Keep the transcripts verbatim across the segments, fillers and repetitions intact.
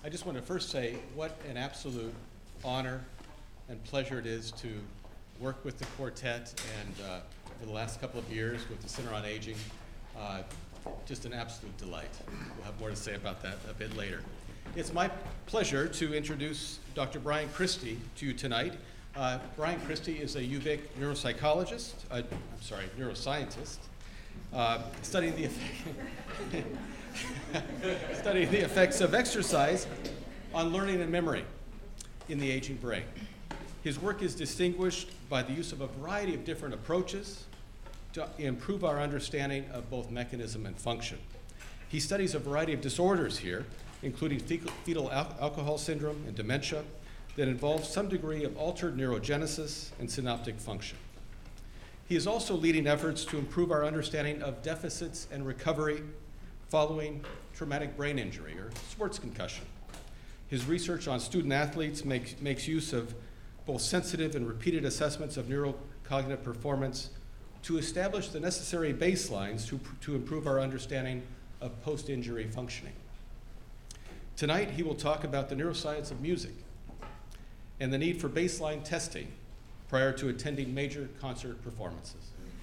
I just want to first say what an absolute honor and pleasure it is to work with the quartet, and uh, for the last couple of years with the Center on Aging. Uh, just an absolute delight. We'll have more to say about that a bit later. It's my pleasure to introduce Doctor Brian Christie to you tonight. Uh, Brian Christie is a U V I C neuropsychologist, uh, I'm sorry, neuroscientist, uh, studying the effect studying the effects of exercise on learning and memory in the aging brain. His work is distinguished by the use of a variety of different approaches to improve our understanding of both mechanism and function. He studies a variety of disorders here, including fecal, fetal al- alcohol syndrome and dementia, that involves some degree of altered neurogenesis and synaptic function. He is also leading efforts to improve our understanding of deficits and recovery following traumatic brain injury or sports concussion. His research on student athletes makes, makes use of both sensitive and repeated assessments of neurocognitive performance to establish the necessary baselines to, to improve our understanding of post-injury functioning. Tonight, he will talk about the neuroscience of music and the need for baseline testing prior to attending major concert performances.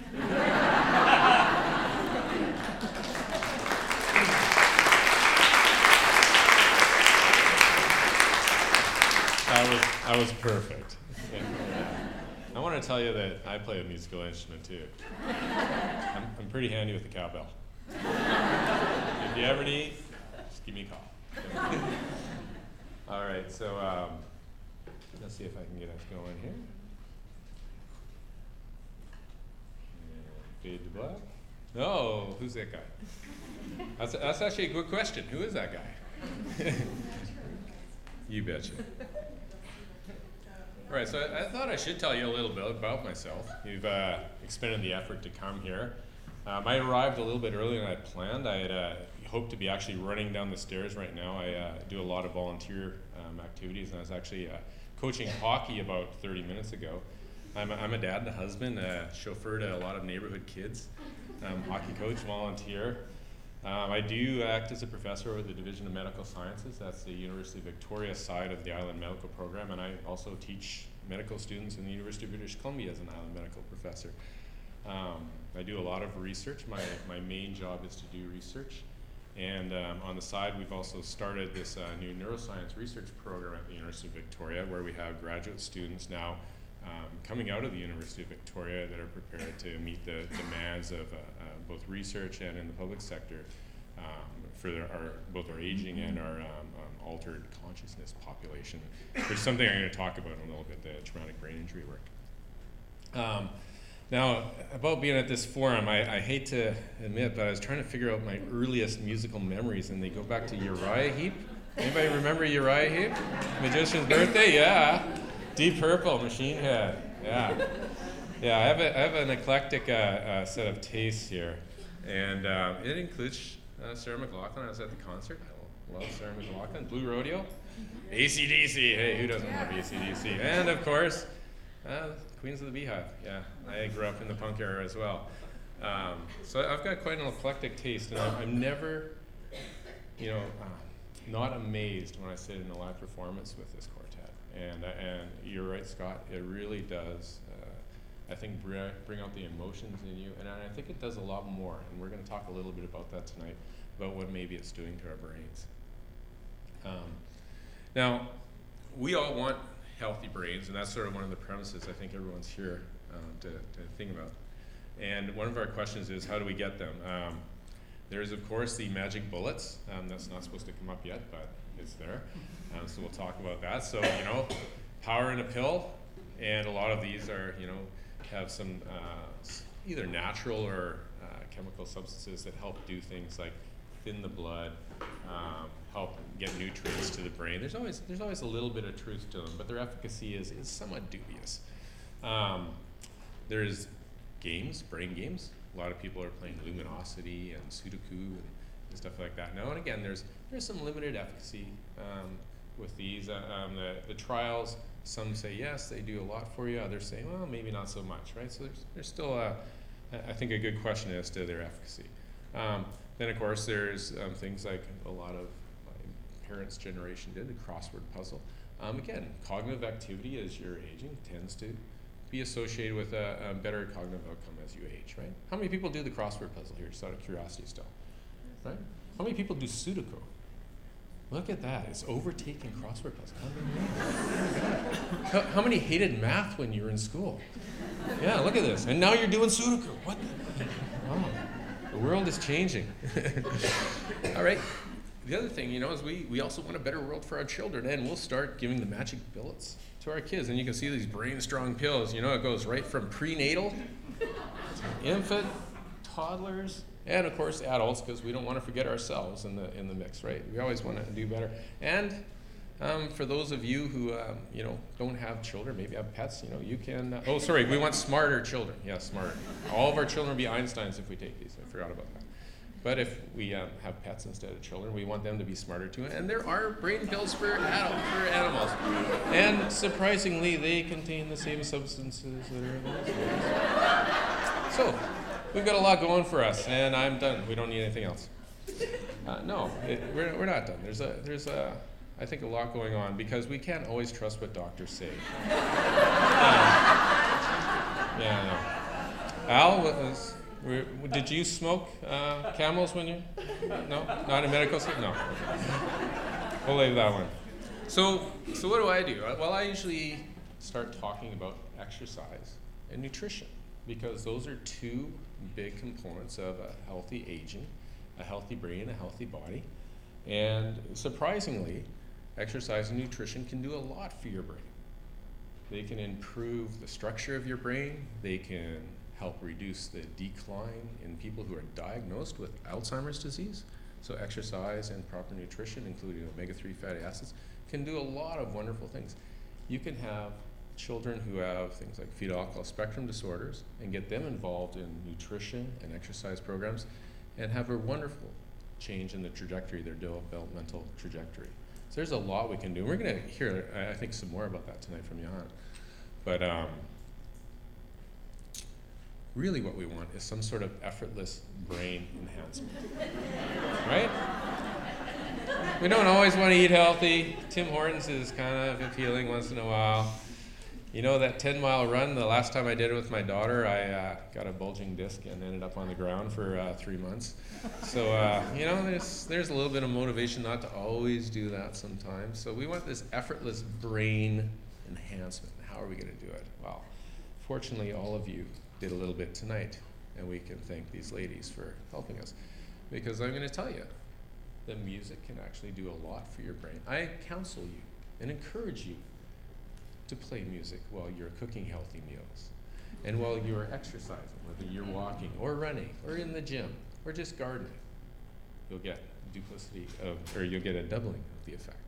That was, that was perfect. I want to tell you that I play a musical instrument too. I'm, I'm pretty handy with the cowbell. If you ever need, just give me a call. All right, so um, let's see if I can get us going here. And fade to black. Oh, who's that guy? That's, that's actually a good question. Who is that guy? You betcha. All right, so I, I thought I should tell you a little bit about myself. You've uh, expended the effort to come here. Um, I arrived a little bit earlier than I planned. I had uh, hoped to be actually running down the stairs right now. I uh, do a lot of volunteer um, activities, and I was actually uh, coaching hockey about thirty minutes ago. I'm a, I'm a dad and a husband, a chauffeur to a lot of neighborhood kids, um, hockey coach, volunteer. Um, I do act as a professor with the Division of Medical Sciences. That's the University of Victoria side of the Island Medical Program, and I also teach medical students in the University of British Columbia as an Island Medical Professor. Um, I do a lot of research. My, my main job is to do research. And um, on the side, we've also started this uh, new neuroscience research program at the University of Victoria, where we have graduate students now um, coming out of the University of Victoria that are prepared to meet the demands of uh, uh, both research and in the public sector um, for their, our, both our aging and our um, um, altered consciousness population, which is something I'm going to talk about in a little bit, the traumatic brain injury work. Um, now, about being at this forum, I, I hate to admit, but I was trying to figure out my earliest musical memories, and they go back to Uriah Heep. Anybody remember Uriah Heep? Magician's Birthday? Yeah. Deep Purple, Machine Head. Yeah. Yeah, I have, a, I have an eclectic uh, uh, set of tastes here, and um, it includes uh, Sarah McLachlan. I was at the concert. I love Sarah McLachlan. Blue Rodeo. A C D C. Hey, who doesn't love A C D C? And, of course, uh, Queens of the Beehive. Yeah, I grew up in the punk era as well. Um, so I've got quite an eclectic taste, and I'm, I'm never, you know, uh, not amazed when I sit in a live performance with this quartet. And, uh, and you're right, Scott, it really does, uh, I think, bring, bring out the emotions in you. And I think it does a lot more. And we're going to talk a little bit about that tonight, about what maybe it's doing to our brains. Um, now, we all want healthy brains, and that's sort of one of the premises I think everyone's here um, to, to think about. And one of our questions is, how do we get them? Um, there's, of course, the magic bullets. Um, that's not supposed to come up yet, but it's there. Um, so we'll talk about that. So, you know, power in a pill, and a lot of these are, you know, have some uh, either natural or uh, chemical substances that help do things like thin the blood, um, help get nutrients to the brain. There's always there's always a little bit of truth to them, but their efficacy is, is somewhat dubious. Um, there's games, brain games. A lot of people are playing Luminosity and Sudoku and, and stuff like that. Now and again, there's there's some limited efficacy um, with these. Uh, um, the, the trials, some say yes, they do a lot for you. Others say, well, maybe not so much, right? So there's there's still, a, I think, a good question as to their efficacy. Um, then, of course, there's um, things like a lot of parents' generation did, the crossword puzzle. Um, again, cognitive activity as you're aging tends to be associated with a, a better cognitive outcome as you age, right? How many people do the crossword puzzle here, just out of curiosity still, right? How many people do Sudoku? Look at that, it's overtaking crossword puzzle. How, how many hated math when you were in school? Yeah, look at this, and now you're doing Sudoku. What the? Wow, the world is changing. All right, the other thing, you know, is we, we also want a better world for our children, and we'll start giving the magic billets to our kids. And you can see these brain strong pills, you know, it goes right from prenatal to infant, toddlers, and of course adults, because we don't want to forget ourselves in the in the mix, right? We always want to do better. And um, for those of you who um, you know don't have children, maybe have pets, you know, you can. Uh, oh, sorry, we want smarter children. Yeah, smarter. All of our children will be Einsteins if we take these. I forgot about that. But if we um, have pets instead of children, we want them to be smarter too. And there are brain pills for adult, for animals, and surprisingly, they contain the same substances that are in those. So. We've got a lot going for us, and I'm done. We don't need anything else. Uh, no, it, we're, we're not done. There's a, there's a, I think, a lot going on because we can't always trust what doctors say. yeah, yeah no. Al, was, were, did you smoke uh, Camels when you? No, not in medical school. No. We'll leave that one. So, so what do I do? Well, I usually start talking about exercise and nutrition, because those are two big components of a healthy aging, a healthy brain, a healthy body. And surprisingly, exercise and nutrition can do a lot for your brain. They can improve the structure of your brain. They can help reduce the decline in people who are diagnosed with Alzheimer's disease. So exercise and proper nutrition, including omega three fatty acids, can do a lot of wonderful things. You can have children who have things like fetal alcohol spectrum disorders and get them involved in nutrition and exercise programs and have a wonderful change in the trajectory, their developmental trajectory. So there's a lot we can do. We're going to hear, I think, some more about that tonight from Johan. But um, really what we want is some sort of effortless brain enhancement, right? We don't always want to eat healthy. Tim Hortons is kind of appealing once in a while. You know, that ten mile run, the last time I did it with my daughter, I uh, got a bulging disc and ended up on the ground for uh, three months. So, uh, you know, there's, there's a little bit of motivation not to always do that sometimes. So we want this effortless brain enhancement. How are we going to do it? Well, fortunately, all of you did a little bit tonight, and we can thank these ladies for helping us. Because I'm going to tell you, the music can actually do a lot for your brain. I counsel you and encourage you to play music while you're cooking healthy meals and while you're exercising, whether you're walking or running or in the gym or just gardening. You'll get duplicity of, or you'll get a doubling of the effect.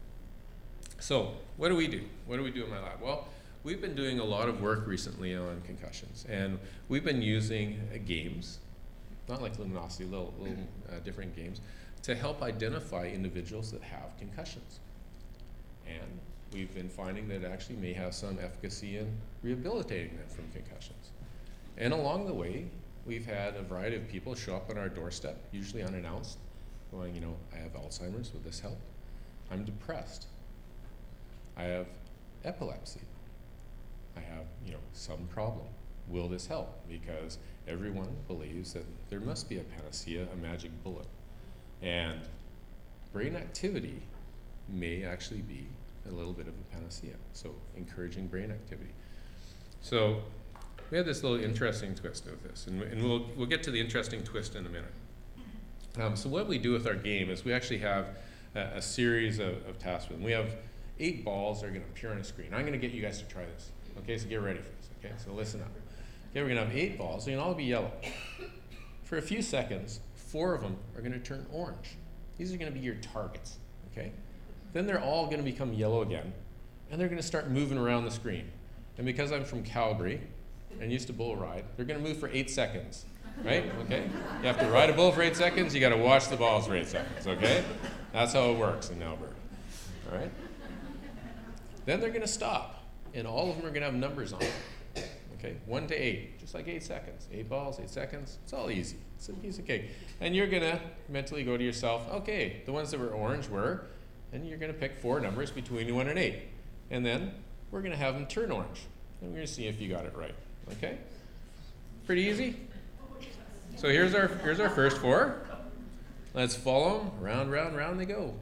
So what do we do? What do we do in my lab? Well, we've been doing a lot of work recently on concussions, and we've been using uh, games, not like Luminosity, little, little uh, different games, to help identify individuals that have concussions. And we've been finding that it actually may have some efficacy in rehabilitating them from concussions. And along the way, we've had a variety of people show up on our doorstep, usually unannounced, going, you know, I have Alzheimer's, will this help? I'm depressed. I have epilepsy. I have, you know, some problem. Will this help? Because everyone believes that there must be a panacea, a magic bullet. And brain activity may actually be a little bit of a panacea. So encouraging brain activity. So we have this little interesting twist of this, and, and we'll, we'll get to the interesting twist in a minute. Um, so what we do with our game is we actually have a, a series of, of tasks with them. We have eight balls that are going to appear on a screen. I'm going to get you guys to try this. Okay, so get ready for this. Okay, so listen up. Okay, we're going to have eight balls. They're going to all be yellow. For a few seconds, four of them are going to turn orange. These are going to be your targets. Okay. Then they're all going to become yellow again, and they're going to start moving around the screen. And because I'm from Calgary and used to bull ride, they're going to move for eight seconds, right? Okay? You have to ride a bull for eight seconds, you got to watch the balls for eight seconds, okay? That's how it works in Alberta, all right? Then they're going to stop, and all of them are going to have numbers on them, okay? One to eight, just like eight seconds. Eight balls, eight seconds, it's all easy. It's a piece of cake. And you're going to mentally go to yourself, okay, the ones that were orange were And you're going to pick four numbers between one and eight. And then we're going to have them turn orange. And we're going to see if you got it right. Okay? Pretty easy? So here's our, here's our first four. Let's follow them. Round, round, round they go.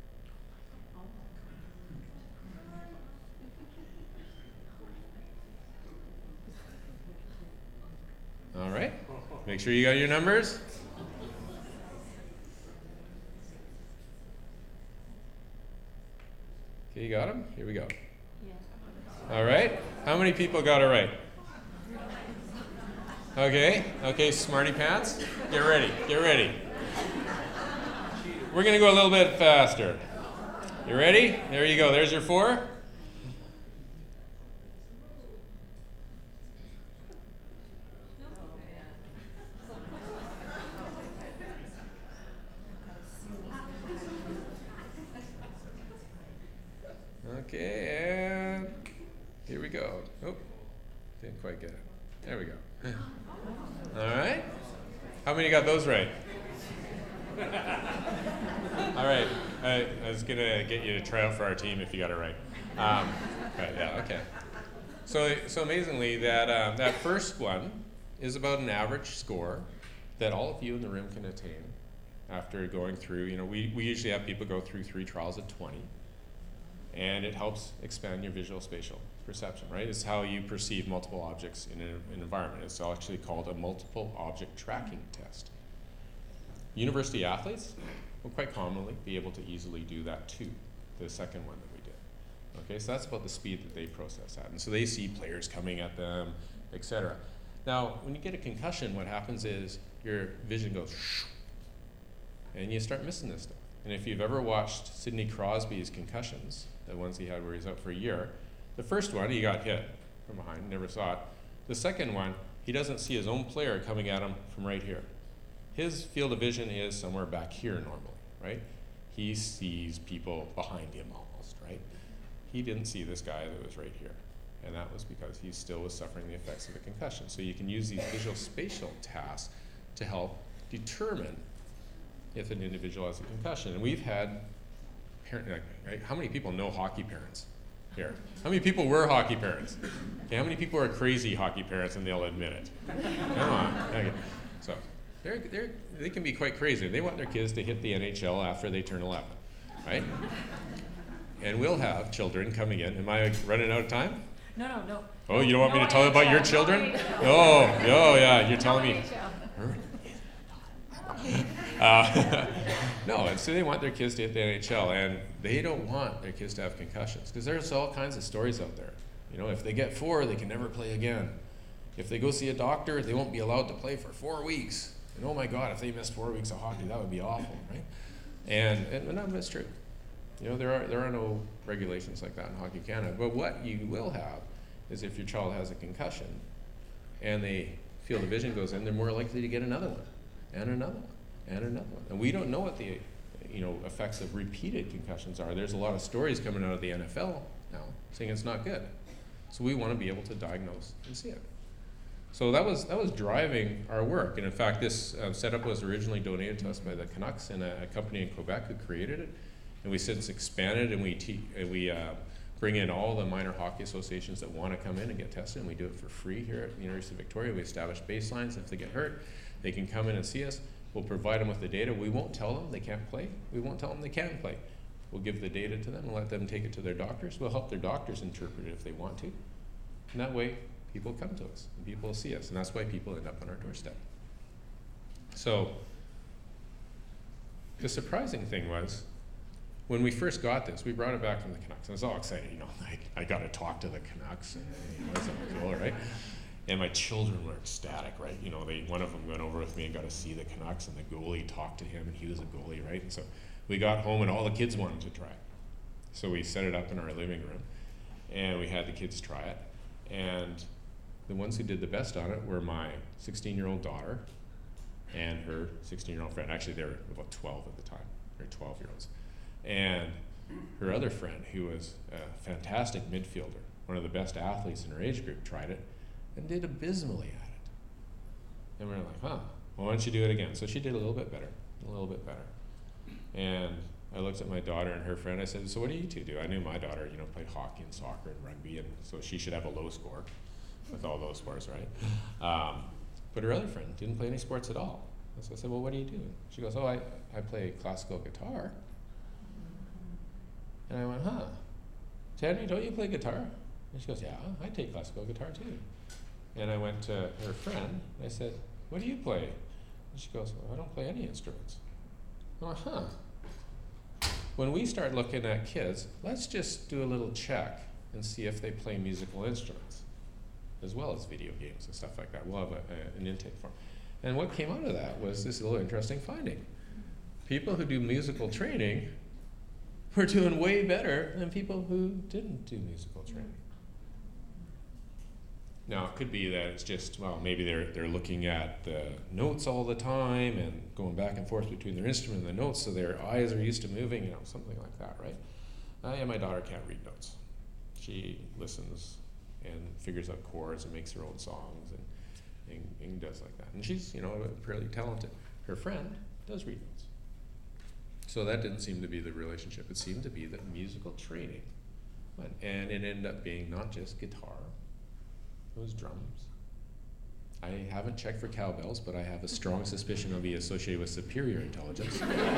All right. Make sure you got your numbers. Okay, you got them? Here we go. Yeah. All right. How many people got it right? Okay. Okay, smarty pants. Get ready. Get ready. We're going to go a little bit faster. You ready? There you go. There's your four. Okay, and here we go. Oh, didn't quite get it. There we go. All right. How many got those right? All right. I, I was going to get you to try out for our team if you got it right. Um, right, yeah, okay. So, so amazingly, that, uh, that first one is about an average score that all of you in the room can attain after going through, you know, we, we usually have people go through three trials at twenty. And it helps expand your visual spatial perception, right? It's how you perceive multiple objects in an, an environment. It's actually called a multiple object tracking test. University athletes will quite commonly be able to easily do that too, the second one that we did. Okay, so that's about the speed that they process at. And so they see players coming at them, et cetera. Now, when you get a concussion, what happens is your vision goes shoo, and you start missing this stuff. And if you've ever watched Sidney Crosby's concussions, the ones he had where he's out for a year, the first one, he got hit from behind, never saw it. The second one, he doesn't see his own player coming at him from right here. His field of vision is somewhere back here normally, right? He sees people behind him almost, right? He didn't see this guy that was right here. And that was because he still was suffering the effects of a concussion. So you can use these visual spatial tasks to help determine if an individual has a concussion. And we've had, parent, right? How many people know hockey parents here? How many people were hockey parents? Okay, how many people are crazy hockey parents and they'll admit it? Come on. Okay. So they're, they're, they can be quite crazy. They want their kids to hit the N H L after they turn eleven, right? And we'll have children coming in. Am I running out of time? No, no, no. Oh, you don't want no me to tell you about your children? Oh, oh yeah, you're telling me. Uh, no, and so they want their kids to hit the N H L, and they don't want their kids to have concussions, because there's all kinds of stories out there. You know, if they get four, they can never play again. If they go see a doctor, they won't be allowed to play for four weeks. And oh my God, if they miss four weeks of hockey, that would be awful, right? And, and none of it's true. You know, there are, there are no regulations like that in Hockey Canada. But what you will have is if your child has a concussion and they feel the vision goes in, they're more likely to get another one, and another one, and another one. And we don't know what the you know, effects of repeated concussions are. There's a lot of stories coming out of the N F L now saying it's not good. So we want to be able to diagnose and see it. So that was that was driving our work. And in fact, this uh, setup was originally donated to us by the Canucks and a, a company in Quebec who created it. And we since expanded, and we te- and we uh, bring in all the minor hockey associations that want to come in and get tested, and we do it for free here at the University of Victoria. We establish baselines. If they get hurt, they can come in and see us. We'll provide them with the data. We won't tell them they can't play. We won't tell them they can play. We'll give the data to them and let them take it to their doctors. We'll help their doctors interpret it if they want to. And that way, people come to us, and people will see us, and that's why people end up on our doorstep. So the surprising thing was, when we first got this, we brought it back from the Canucks. I was all excited, you know, like, I got to talk to the Canucks, and you know, it's all cool, right? And my children were ecstatic, right? You know, they one of them went over with me and got to see the Canucks, and the goalie talked to him, and he was a goalie, right? And so we got home, and all the kids wanted to try it. So we set it up in our living room, and we had the kids try it. And the ones who did the best on it were my sixteen-year-old daughter and her sixteen-year-old friend. Actually, they were about twelve at the time. They're twelve-year-olds. And her other friend, who was a fantastic midfielder, one of the best athletes in her age group, tried it and did abysmally at it. And we were like, huh, well, why don't you do it again? So she did a little bit better, a little bit better. And I looked at my daughter and her friend. I said, so what do you two do? I knew my daughter, you know, played hockey and soccer and rugby, and so she should have a low score with all those sports, right? Um, but her other friend didn't play any sports at all. And so I said, well, what do you do? She goes, oh, I, I play classical guitar. And I went, huh, Tanya, don't you play guitar? And she goes, yeah, I take classical guitar too. And I went to her friend, and I said, what do you play? And she goes, well, I don't play any instruments. I went, huh. When we start looking at kids, let's just do a little check and see if they play musical instruments, as well as video games and stuff like that. We'll have a, a, an intake form. And what came out of that was this little interesting finding. People who do musical training were doing way better than people who didn't do musical training. Now, it could be that it's just, well, maybe they're they're looking at the notes all the time and going back and forth between their instrument and the notes, so their eyes are used to moving, you know, something like that, right? Uh, yeah, my daughter can't read notes. She listens and figures out chords and makes her own songs and, and, and does like that. And she's, you know, fairly talented. Her friend does read notes. So that didn't seem to be the relationship. It seemed to be that musical training, and it ended up being not just guitar, it was drums. I haven't checked for cowbells, but I have a strong suspicion it'll be associated with superior intelligence.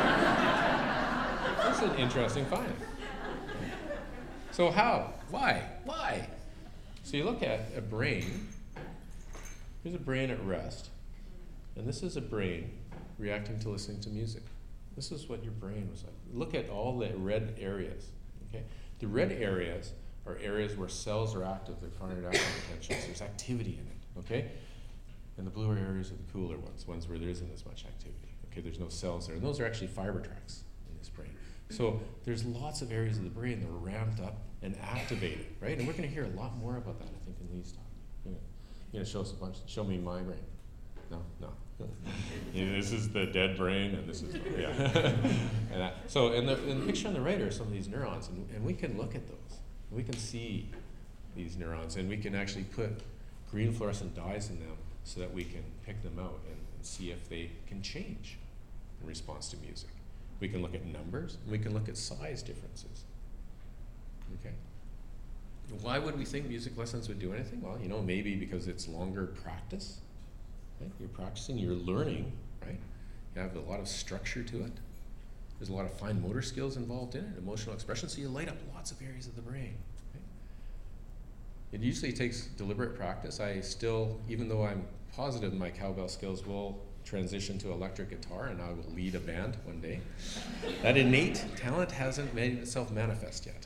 That's an interesting find. So how? Why? Why? So you look at a brain. Here's a brain at rest, and this is a brain reacting to listening to music. This is what your brain was like. Look at all the red areas. Okay, the red areas are areas where cells are active. They're firing action potentials. There's activity in it. Okay, and the bluer areas are the cooler ones, ones where there isn't as much activity. Okay, there's no cells there, and those are actually fiber tracts in this brain. So there's lots of areas of the brain that are ramped up and activated, right? And we're going to hear a lot more about that, I think, in Lee's talk. You're going to show us a bunch. Show me my brain. No, no. Yeah, this is the dead brain, and this is yeah. and that, so, in the, in the picture on the right are some of these neurons, and, and we can look at those. We can see these neurons, and we can actually put green fluorescent dyes in them so that we can pick them out and, and see if they can change in response to music. We can look at numbers, and we can look at size differences. Okay. Why would we think music lessons would do anything? Well, you know, maybe because it's longer practice. Right? You're practicing, you're learning, right? You have a lot of structure to it. There's a lot of fine motor skills involved in it, emotional expression, so you light up lots of areas of the brain. Right? It usually takes deliberate practice. I still, even though I'm positive my cowbell skills will transition to electric guitar and I will lead a band one day, that innate talent hasn't made itself manifest yet.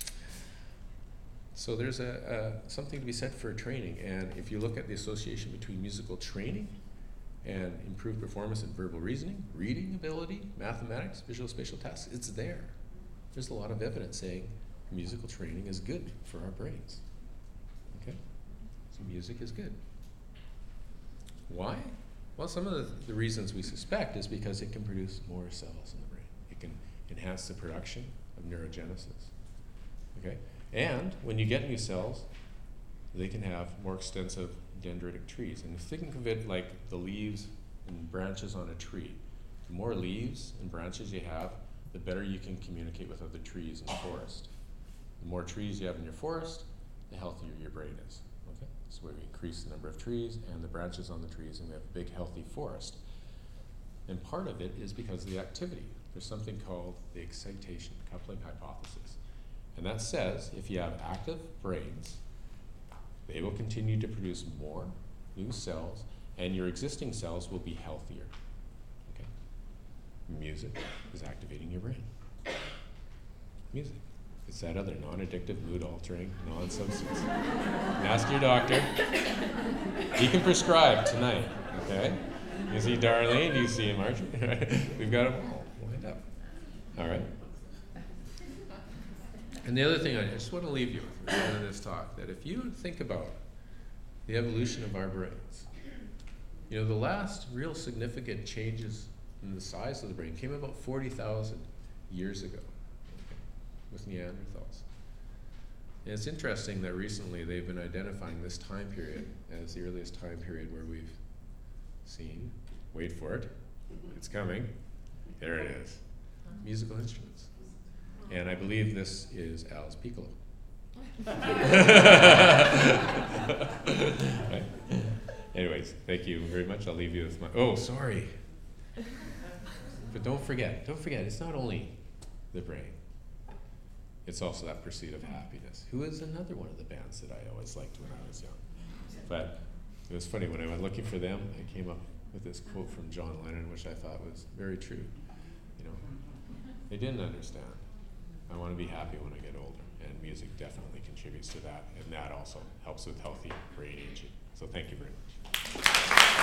So there's a, a something to be said for training, and if you look at the association between musical training and improved performance in verbal reasoning, reading ability, mathematics, visual spatial tasks, it's there. There's a lot of evidence saying musical training is good for our brains. Okay? So music is good. Why? Well, some of the, the reasons we suspect is because it can produce more cells in the brain. It can enhance the production of neurogenesis. Okay? And when you get new cells, they can have more extensive dendritic trees. And think of it like the leaves and branches on a tree. The more leaves and branches you have, the better you can communicate with other trees in the forest. The more trees you have in your forest, the healthier your brain is. Okay? So we increase the number of trees and the branches on the trees, and we have a big, healthy forest. And part of it is because of the activity. There's something called the excitation coupling hypothesis. And that says if you have active brains, they will continue to produce more new cells, and your existing cells will be healthier. Okay? Music is activating your brain. Music. It's that other non-addictive, mood-altering, non-substance. Ask your doctor. He can prescribe tonight, okay? You see Darlene, you see Marjorie. We've got them all lined up. All right? And the other thing I just want to leave you with at the end of this talk, that if you think about the evolution of our brains, you know, the last real significant changes in the size of the brain came about forty thousand years ago, okay, with Neanderthals. And it's interesting that recently they've been identifying this time period as the earliest time period where we've seen, wait for it, it's coming, there it is, musical instruments. And I believe this is Al's piccolo. Right. Anyways, thank you very much. I'll leave you with my, oh, sorry. But don't forget, don't forget, it's not only the brain. It's also that pursuit of happiness, who is another one of the bands that I always liked when I was young. But it was funny, when I went looking for them, I came up with this quote from John Lennon, which I thought was very true. You know, they didn't understand. I want to be happy when I get older, and music definitely contributes to that, and that also helps with healthy brain aging. So thank you very much.